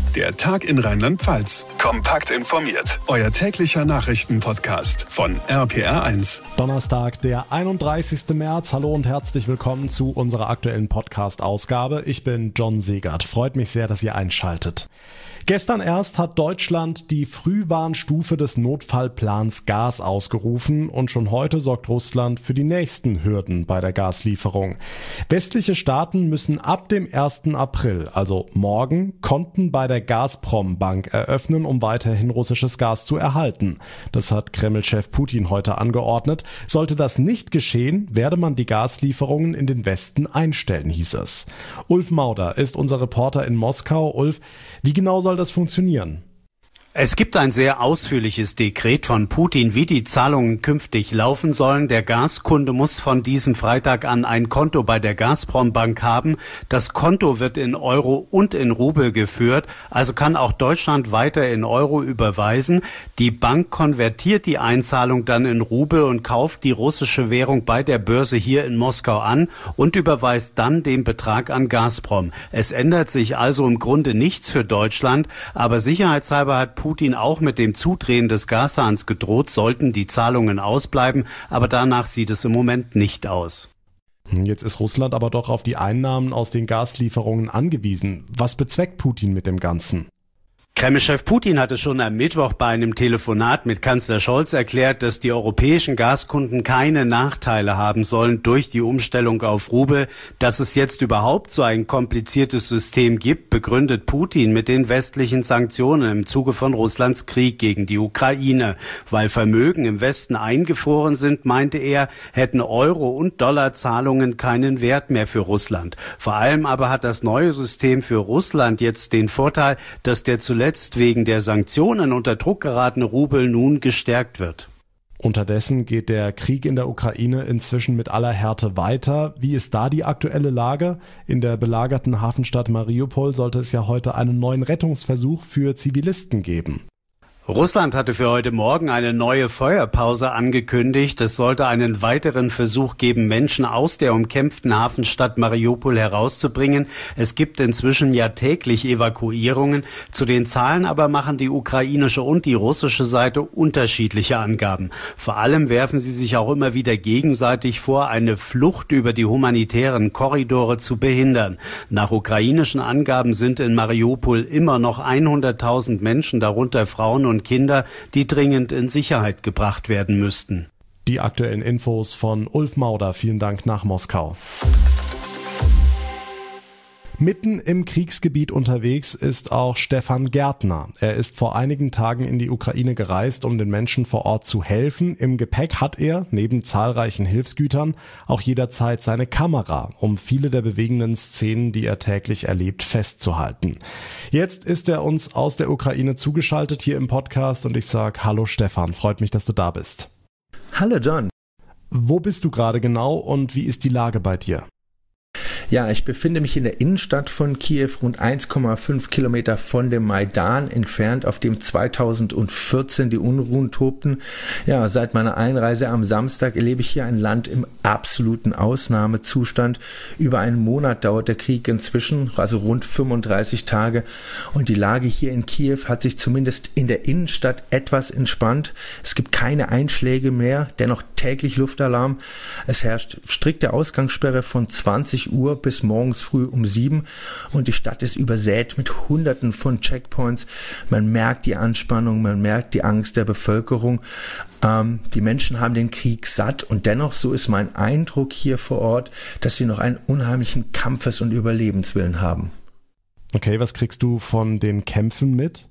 Der Tag in Rheinland-Pfalz. Kompakt informiert. Euer täglicher Nachrichtenpodcast von RPR1. Donnerstag, der 31. März. Hallo und herzlich willkommen zu unserer aktuellen Podcast-Ausgabe. Ich bin John Segert. Freut mich sehr, dass ihr einschaltet. Gestern erst hat Deutschland die Frühwarnstufe des Notfallplans Gas ausgerufen und schon heute sorgt Russland für die nächsten Hürden bei der Gaslieferung. Westliche Staaten müssen ab dem 1. April, also morgen, Konten bei der Gazprom-Bank eröffnen, um weiterhin russisches Gas zu erhalten. Das hat Kreml-Chef Putin heute angeordnet. Sollte das nicht geschehen, werde man die Gaslieferungen in den Westen einstellen, hieß es. Ulf Mauder ist unser Reporter in Moskau. Ulf, wie genau soll das funktionieren? Es gibt ein sehr ausführliches Dekret von Putin, wie die Zahlungen künftig laufen sollen. Der Gaskunde muss von diesem Freitag an ein Konto bei der Gazprom-Bank haben. Das Konto wird in Euro und in Rubel geführt, also kann auch Deutschland weiter in Euro überweisen. Die Bank konvertiert die Einzahlung dann in Rubel und kauft die russische Währung bei der Börse hier in Moskau an und überweist dann den Betrag an Gazprom. Es ändert sich also im Grunde nichts für Deutschland, aber sicherheitshalber hat Putin auch mit dem Zudrehen des Gashahns gedroht, sollten die Zahlungen ausbleiben, aber danach sieht es im Moment nicht aus. Jetzt ist Russland aber doch auf die Einnahmen aus den Gaslieferungen angewiesen. Was bezweckt Putin mit dem Ganzen? Kreml-Chef Putin hatte schon am Mittwoch bei einem Telefonat mit Kanzler Scholz erklärt, dass die europäischen Gaskunden keine Nachteile haben sollen durch die Umstellung auf Rubel. Dass es jetzt überhaupt so ein kompliziertes System gibt, begründet Putin mit den westlichen Sanktionen im Zuge von Russlands Krieg gegen die Ukraine. Weil Vermögen im Westen eingefroren sind, meinte er, hätten Euro- und Dollarzahlungen keinen Wert mehr für Russland. Vor allem aber hat das neue System für Russland jetzt den Vorteil, dass der zuletzt wegen der Sanktionen unter Druck geratene Rubel nun gestärkt wird. Unterdessen geht der Krieg in der Ukraine inzwischen mit aller Härte weiter. Wie ist da die aktuelle Lage? In der belagerten Hafenstadt Mariupol sollte es ja heute einen neuen Rettungsversuch für Zivilisten geben. Russland hatte für heute Morgen eine neue Feuerpause angekündigt. Es sollte einen weiteren Versuch geben, Menschen aus der umkämpften Hafenstadt Mariupol herauszubringen. Es gibt inzwischen ja täglich Evakuierungen. Zu den Zahlen aber machen die ukrainische und die russische Seite unterschiedliche Angaben. Vor allem werfen sie sich auch immer wieder gegenseitig vor, eine Flucht über die humanitären Korridore zu behindern. Nach ukrainischen Angaben sind in Mariupol immer noch 100.000 Menschen, darunter Frauen und Kinder, die dringend in Sicherheit gebracht werden müssten. Die aktuellen Infos von Ulf Mauder. Vielen Dank nach Moskau. Mitten im Kriegsgebiet unterwegs ist auch Stefan Gärtner. Er ist vor einigen Tagen in die Ukraine gereist, um den Menschen vor Ort zu helfen. Im Gepäck hat er, neben zahlreichen Hilfsgütern, auch jederzeit seine Kamera, um viele der bewegenden Szenen, die er täglich erlebt, festzuhalten. Jetzt ist er uns aus der Ukraine zugeschaltet hier im Podcast und ich sage Hallo Stefan, freut mich, dass du da bist. Hallo John. Wo bist du gerade genau und wie ist die Lage bei dir? Ja, ich befinde mich in der Innenstadt von Kiew, rund 1,5 Kilometer von dem Maidan entfernt, auf dem 2014 die Unruhen tobten. Ja, seit meiner Einreise am Samstag erlebe ich hier ein Land im absoluten Ausnahmezustand. Über einen Monat dauert der Krieg inzwischen, also rund 35 Tage. Und die Lage hier in Kiew hat sich zumindest in der Innenstadt etwas entspannt. Es gibt keine Einschläge mehr, dennoch täglich Luftalarm. Es herrscht strikte Ausgangssperre von 20 Uhr bis morgens früh um 7 und die Stadt ist übersät mit Hunderten von Checkpoints. Man merkt die Anspannung, man merkt die Angst der Bevölkerung. Die Menschen haben den Krieg satt und dennoch, so ist mein Eindruck hier vor Ort, dass sie noch einen unheimlichen Kampfes- und Überlebenswillen haben. Okay, was kriegst du von den Kämpfen mit?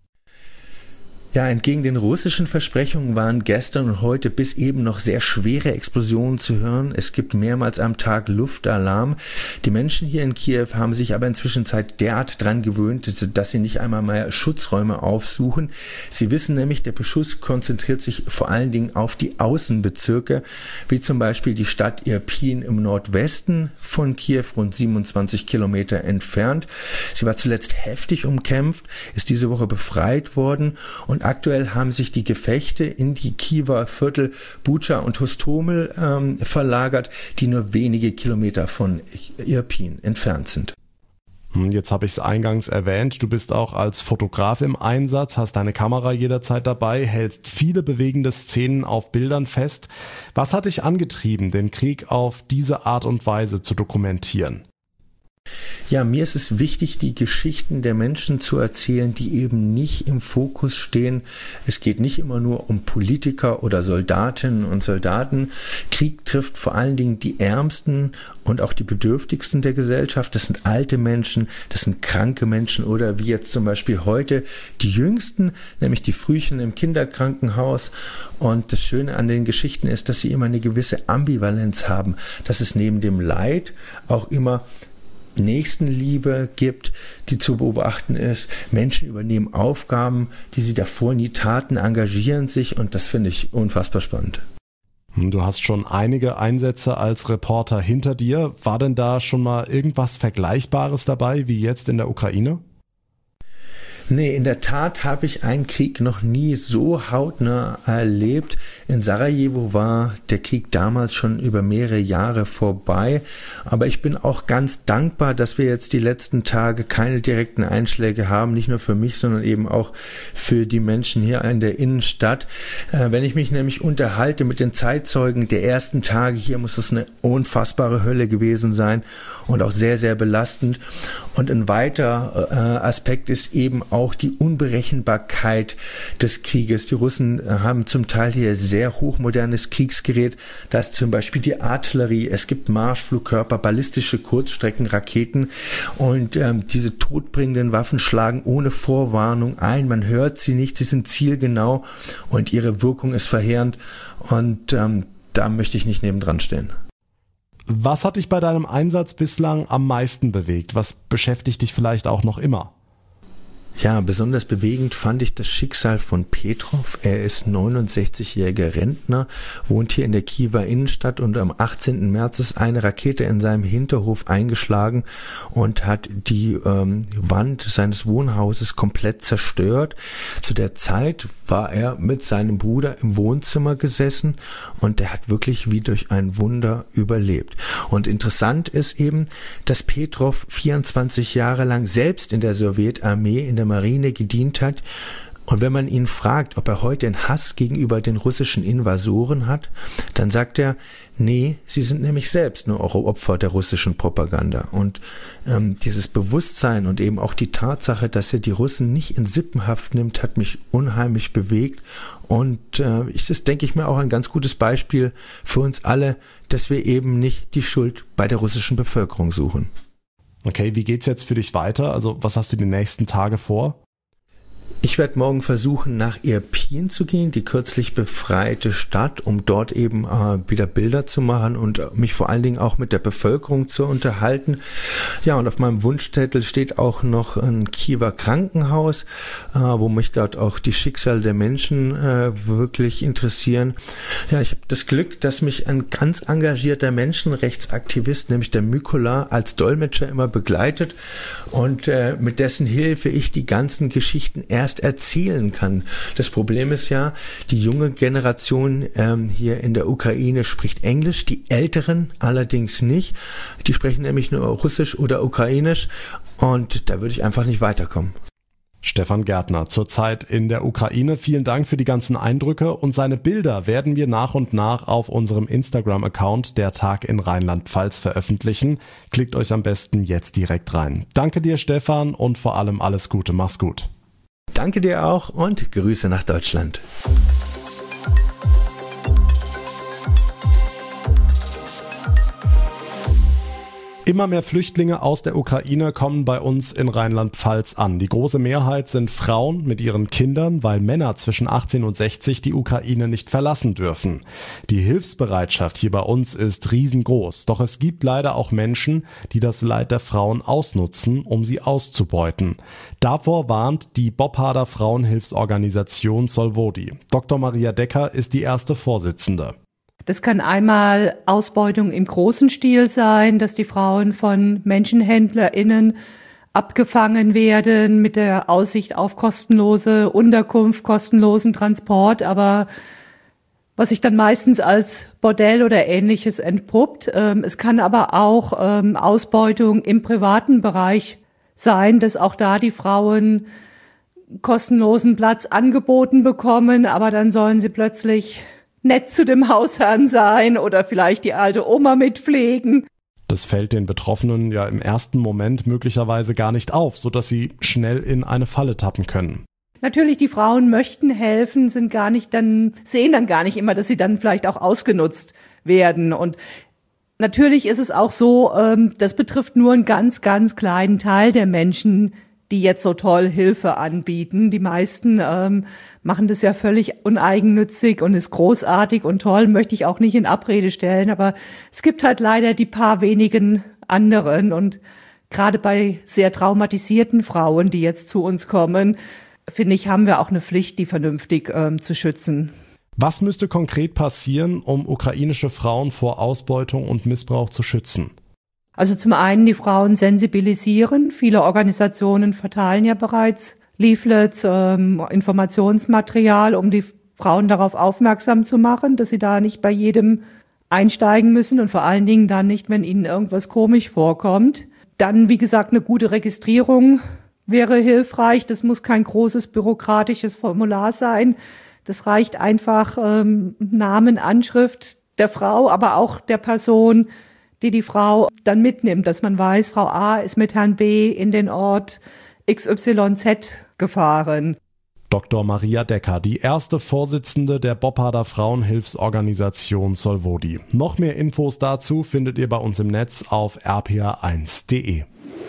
Ja, entgegen den russischen Versprechungen waren gestern und heute bis eben noch sehr schwere Explosionen zu hören. Es gibt mehrmals am Tag Luftalarm. Die Menschen hier in Kiew haben sich aber inzwischen derart dran gewöhnt, dass sie nicht einmal mehr Schutzräume aufsuchen. Sie wissen nämlich, der Beschuss konzentriert sich vor allen Dingen auf die Außenbezirke, wie zum Beispiel die Stadt Irpin im Nordwesten von Kiew, rund 27 Kilometer entfernt. Sie war zuletzt heftig umkämpft, ist diese Woche befreit worden und aktuell haben sich die Gefechte in die Kiewer Viertel Bucha und Hostomel verlagert, die nur wenige Kilometer von Irpin entfernt sind. Jetzt habe ich es eingangs erwähnt, du bist auch als Fotograf im Einsatz, hast deine Kamera jederzeit dabei, hältst viele bewegende Szenen auf Bildern fest. Was hat dich angetrieben, den Krieg auf diese Art und Weise zu dokumentieren? Ja, mir ist es wichtig, die Geschichten der Menschen zu erzählen, die eben nicht im Fokus stehen. Es geht nicht immer nur um Politiker oder Soldatinnen und Soldaten. Krieg trifft vor allen Dingen die Ärmsten und auch die Bedürftigsten der Gesellschaft. Das sind alte Menschen, das sind kranke Menschen oder wie jetzt zum Beispiel heute die Jüngsten, nämlich die Frühchen im Kinderkrankenhaus. Und das Schöne an den Geschichten ist, dass sie immer eine gewisse Ambivalenz haben, dass es neben dem Leid auch immer Nächstenliebe gibt, die zu beobachten ist. Menschen übernehmen Aufgaben, die sie davor nie taten, engagieren sich und das finde ich unfassbar spannend. Du hast schon einige Einsätze als Reporter hinter dir. War denn da schon mal irgendwas Vergleichbares dabei wie jetzt in der Ukraine? Nee, in der Tat habe ich einen Krieg noch nie so hautnah erlebt. In Sarajevo war der Krieg damals schon über mehrere Jahre vorbei. Aber ich bin auch ganz dankbar, dass wir jetzt die letzten Tage keine direkten Einschläge haben. Nicht nur für mich, sondern eben auch für die Menschen hier in der Innenstadt. Wenn ich mich nämlich unterhalte mit den Zeitzeugen der ersten Tage hier, muss es eine unfassbare Hölle gewesen sein und auch sehr, sehr belastend. Und ein weiterer Aspekt ist eben auch die Unberechenbarkeit des Krieges. Die Russen haben zum Teil hier sehr hochmodernes Kriegsgerät. Da ist zum Beispiel die Artillerie, es gibt Marschflugkörper, ballistische Kurzstreckenraketen und diese todbringenden Waffen schlagen ohne Vorwarnung ein. Man hört sie nicht, sie sind zielgenau und ihre Wirkung ist verheerend und da möchte ich nicht nebendran stehen. Was hat dich bei deinem Einsatz bislang am meisten bewegt? Was beschäftigt dich vielleicht auch noch immer? Ja, besonders bewegend fand ich das Schicksal von Petrov. Er ist 69-jähriger Rentner, wohnt hier in der Kiewer Innenstadt und am 18. März ist eine Rakete in seinem Hinterhof eingeschlagen und hat die Wand seines Wohnhauses komplett zerstört. Zu der Zeit war er mit seinem Bruder im Wohnzimmer gesessen und er hat wirklich wie durch ein Wunder überlebt. Und interessant ist eben, dass Petrov 24 Jahre lang selbst in der Sowjetarmee, in der Marine gedient hat. Und wenn man ihn fragt, ob er heute einen Hass gegenüber den russischen Invasoren hat, dann sagt er, nee, sie sind nämlich selbst nur auch Opfer der russischen Propaganda. Und dieses Bewusstsein und eben auch die Tatsache, dass er die Russen nicht in Sippenhaft nimmt, hat mich unheimlich bewegt. Und das ist, denke ich mir, auch ein ganz gutes Beispiel für uns alle, dass wir eben nicht die Schuld bei der russischen Bevölkerung suchen. Okay, wie geht's jetzt für dich weiter? Also was hast du die nächsten Tage vor? Ich werde morgen versuchen, nach Irpin zu gehen, die kürzlich befreite Stadt, um dort eben wieder Bilder zu machen und mich vor allen Dingen auch mit der Bevölkerung zu unterhalten. Ja, und auf meinem Wunschzettel steht auch noch ein Kiewer Krankenhaus, wo mich dort auch die Schicksale der Menschen wirklich interessieren. Ja, ich habe das Glück, dass mich ein ganz engagierter Menschenrechtsaktivist, nämlich der Mykola, als Dolmetscher immer begleitet und mit dessen Hilfe ich die ganzen Geschichten erst erzählen kann. Das Problem ist ja, die junge Generation hier in der Ukraine spricht Englisch, die Älteren allerdings nicht. Die sprechen nämlich nur Russisch oder Ukrainisch und da würde ich einfach nicht weiterkommen. Stefan Gärtner, zurzeit in der Ukraine. Vielen Dank für die ganzen Eindrücke und seine Bilder werden wir nach und nach auf unserem Instagram-Account Der Tag in Rheinland-Pfalz veröffentlichen. Klickt euch am besten jetzt direkt rein. Danke dir, Stefan, und vor allem alles Gute. Mach's gut. Danke dir auch und Grüße nach Deutschland. Immer mehr Flüchtlinge aus der Ukraine kommen bei uns in Rheinland-Pfalz an. Die große Mehrheit sind Frauen mit ihren Kindern, weil Männer zwischen 18 und 60 die Ukraine nicht verlassen dürfen. Die Hilfsbereitschaft hier bei uns ist riesengroß. Doch es gibt leider auch Menschen, die das Leid der Frauen ausnutzen, um sie auszubeuten. Davor warnt die Bobharder Frauenhilfsorganisation Solvodi. Dr. Maria Decker ist die erste Vorsitzende. Das kann einmal Ausbeutung im großen Stil sein, dass die Frauen von MenschenhändlerInnen abgefangen werden mit der Aussicht auf kostenlose Unterkunft, kostenlosen Transport, aber was sich dann meistens als Bordell oder Ähnliches entpuppt. Es kann aber auch Ausbeutung im privaten Bereich sein, dass auch da die Frauen kostenlosen Platz angeboten bekommen, aber dann sollen sie plötzlich nett zu dem Hausherrn sein oder vielleicht die alte Oma mitpflegen. Das fällt den Betroffenen ja im ersten Moment möglicherweise gar nicht auf, sodass sie schnell in eine Falle tappen können. Natürlich, die Frauen möchten helfen, sehen dann gar nicht immer, dass sie dann vielleicht auch ausgenutzt werden. Und natürlich ist es auch so, das betrifft nur einen ganz, ganz kleinen Teil der Menschen, die jetzt so toll Hilfe anbieten. Die meisten machen das ja völlig uneigennützig und ist großartig und toll, möchte ich auch nicht in Abrede stellen. Aber es gibt halt leider die paar wenigen anderen. Und gerade bei sehr traumatisierten Frauen, die jetzt zu uns kommen, finde ich, haben wir auch eine Pflicht, die vernünftig zu schützen. Was müsste konkret passieren, um ukrainische Frauen vor Ausbeutung und Missbrauch zu schützen? Also zum einen die Frauen sensibilisieren. Viele Organisationen verteilen ja bereits Leaflets, Informationsmaterial, um die Frauen darauf aufmerksam zu machen, dass sie da nicht bei jedem einsteigen müssen und vor allen Dingen dann nicht, wenn ihnen irgendwas komisch vorkommt. Dann, wie gesagt, eine gute Registrierung wäre hilfreich. Das muss kein großes bürokratisches Formular sein. Das reicht einfach Namen, Anschrift der Frau, aber auch der Person, die Frau dann mitnimmt, dass man weiß, Frau A ist mit Herrn B in den Ort XYZ gefahren. Dr. Maria Decker, die erste Vorsitzende der Bopparder Frauenhilfsorganisation Solvodi. Noch mehr Infos dazu findet ihr bei uns im Netz auf rpa1.de.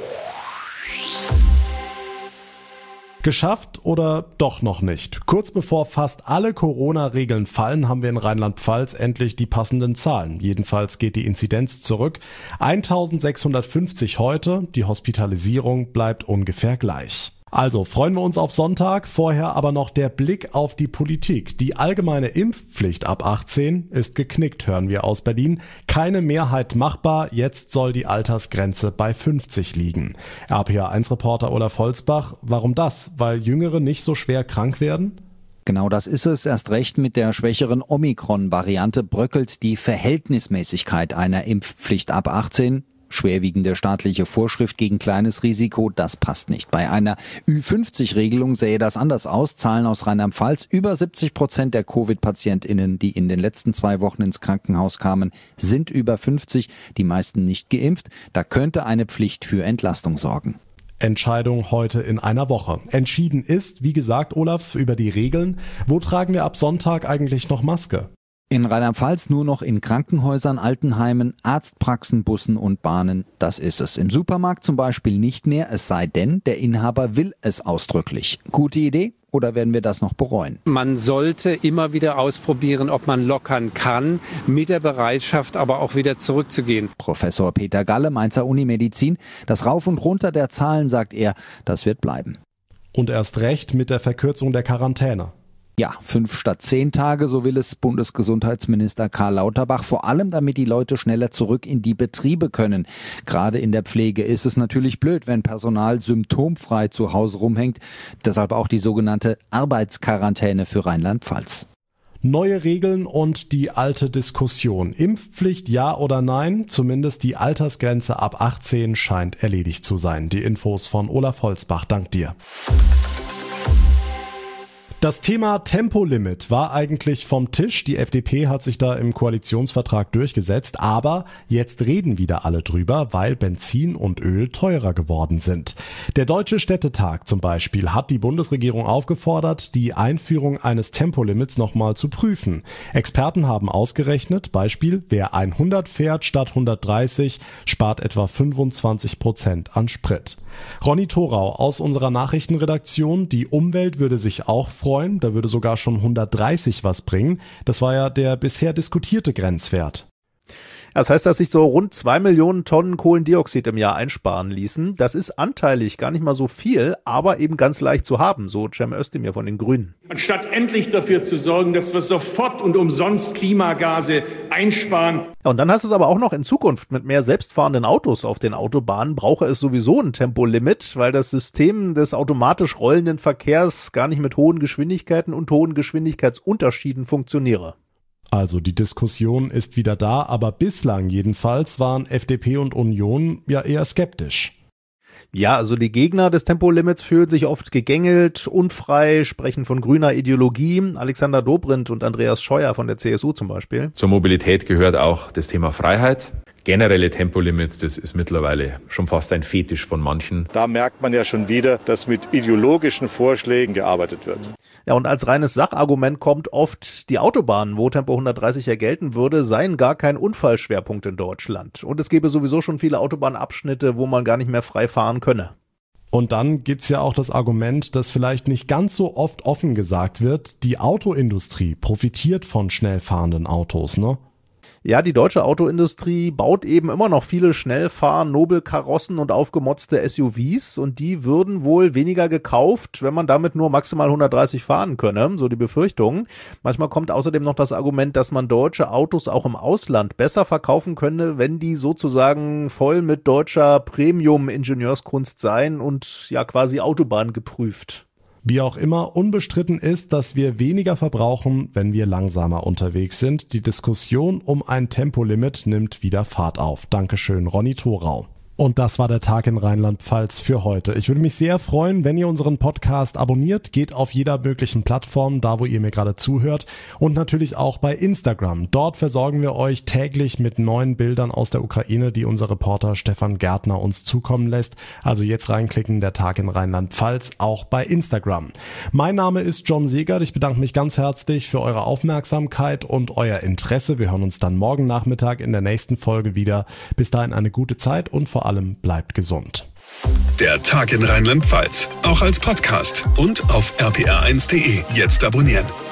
Geschafft oder doch noch nicht? Kurz bevor fast alle Corona-Regeln fallen, haben wir in Rheinland-Pfalz endlich die passenden Zahlen. Jedenfalls geht die Inzidenz zurück. 1650 heute, die Hospitalisierung bleibt ungefähr gleich. Also freuen wir uns auf Sonntag, vorher aber noch der Blick auf die Politik. Die allgemeine Impfpflicht ab 18 ist geknickt, hören wir aus Berlin. Keine Mehrheit machbar, jetzt soll die Altersgrenze bei 50 liegen. RPA1-Reporter Olaf Holzbach, warum das? Weil Jüngere nicht so schwer krank werden? Genau das ist es. Erst recht mit der schwächeren Omikron-Variante bröckelt die Verhältnismäßigkeit einer Impfpflicht ab 18. Schwerwiegende staatliche Vorschrift gegen kleines Risiko, das passt nicht. Bei einer Ü50-Regelung sähe das anders aus. Zahlen aus Rheinland-Pfalz: über 70% der Covid-PatientInnen, die in den letzten 2 Wochen ins Krankenhaus kamen, sind über 50, die meisten nicht geimpft. Da könnte eine Pflicht für Entlastung sorgen. Entscheidung heute in einer Woche. Entschieden ist, wie gesagt, Olaf, über die Regeln. Wo tragen wir ab Sonntag eigentlich noch Maske? In Rheinland-Pfalz nur noch in Krankenhäusern, Altenheimen, Arztpraxen, Bussen und Bahnen. Das ist es. Im Supermarkt zum Beispiel nicht mehr, es sei denn, der Inhaber will es ausdrücklich. Gute Idee? Oder werden wir das noch bereuen? Man sollte immer wieder ausprobieren, ob man lockern kann, mit der Bereitschaft aber auch wieder zurückzugehen. Professor Peter Galle, Mainzer Unimedizin. Das Rauf und Runter der Zahlen, sagt er, das wird bleiben. Und erst recht mit der Verkürzung der Quarantäne. Ja, 5 statt 10 Tage, so will es Bundesgesundheitsminister Karl Lauterbach, vor allem damit die Leute schneller zurück in die Betriebe können. Gerade in der Pflege ist es natürlich blöd, wenn Personal symptomfrei zu Hause rumhängt. Deshalb auch die sogenannte Arbeitsquarantäne für Rheinland-Pfalz. Neue Regeln und die alte Diskussion. Impfpflicht ja oder nein? Zumindest die Altersgrenze ab 18 scheint erledigt zu sein. Die Infos von Olaf Holzbach. Dank dir. Das Thema Tempolimit war eigentlich vom Tisch. Die FDP hat sich da im Koalitionsvertrag durchgesetzt, aber jetzt reden wieder alle drüber, weil Benzin und Öl teurer geworden sind. Der Deutsche Städtetag zum Beispiel hat die Bundesregierung aufgefordert, die Einführung eines Tempolimits nochmal zu prüfen. Experten haben ausgerechnet, Beispiel, wer 100 fährt statt 130, spart etwa 25% an Sprit. Ronny Thorau aus unserer Nachrichtenredaktion, die Umwelt würde sich auch freuen, da würde sogar schon 130 was bringen. Das war ja der bisher diskutierte Grenzwert. Das heißt, dass sich so rund 2 Millionen Tonnen Kohlendioxid im Jahr einsparen ließen. Das ist anteilig gar nicht mal so viel, aber eben ganz leicht zu haben, so Cem Özdemir von den Grünen. Anstatt endlich dafür zu sorgen, dass wir sofort und umsonst Klimagase einsparen. Ja, und dann heißt es aber auch noch, in Zukunft mit mehr selbstfahrenden Autos auf den Autobahnen brauche es sowieso ein Tempolimit, weil das System des automatisch rollenden Verkehrs gar nicht mit hohen Geschwindigkeiten und hohen Geschwindigkeitsunterschieden funktioniere. Also die Diskussion ist wieder da, aber bislang jedenfalls waren FDP und Union ja eher skeptisch. Ja, also die Gegner des Tempolimits fühlen sich oft gegängelt, unfrei, sprechen von grüner Ideologie. Alexander Dobrindt und Andreas Scheuer von der CSU zum Beispiel. Zur Mobilität gehört auch das Thema Freiheit. Generelle Tempolimits, das ist mittlerweile schon fast ein Fetisch von manchen. Da merkt man ja schon wieder, dass mit ideologischen Vorschlägen gearbeitet wird. Ja, und als reines Sachargument kommt oft, die Autobahnen, wo Tempo 130 ja gelten würde, seien gar kein Unfallschwerpunkt in Deutschland. Und es gäbe sowieso schon viele Autobahnabschnitte, wo man gar nicht mehr frei fahren könne. Und dann gibt's ja auch das Argument, das vielleicht nicht ganz so oft offen gesagt wird, die Autoindustrie profitiert von schnell fahrenden Autos, ne? Ja, die deutsche Autoindustrie baut eben immer noch viele Schnellfahr-Nobelkarossen und aufgemotzte SUVs und die würden wohl weniger gekauft, wenn man damit nur maximal 130 fahren könne, so die Befürchtung. Manchmal kommt außerdem noch das Argument, dass man deutsche Autos auch im Ausland besser verkaufen könne, wenn die sozusagen voll mit deutscher Premium-Ingenieurskunst seien und ja quasi Autobahn geprüft. Wie auch immer, unbestritten ist, dass wir weniger verbrauchen, wenn wir langsamer unterwegs sind. Die Diskussion um ein Tempolimit nimmt wieder Fahrt auf. Dankeschön, Ronny Thorau. Und das war der Tag in Rheinland-Pfalz für heute. Ich würde mich sehr freuen, wenn ihr unseren Podcast abonniert. Geht auf jeder möglichen Plattform, da wo ihr mir gerade zuhört. Und natürlich auch bei Instagram. Dort versorgen wir euch täglich mit neuen Bildern aus der Ukraine, die unser Reporter Stefan Gärtner uns zukommen lässt. Also jetzt reinklicken, der Tag in Rheinland-Pfalz, auch bei Instagram. Mein Name ist John Segert. Ich bedanke mich ganz herzlich für eure Aufmerksamkeit und euer Interesse. Wir hören uns dann morgen Nachmittag in der nächsten Folge wieder. Bis dahin eine gute Zeit und vor allem bleibt gesund. Der Tag in Rheinland-Pfalz, auch als Podcast und auf rpr1.de. Jetzt abonnieren.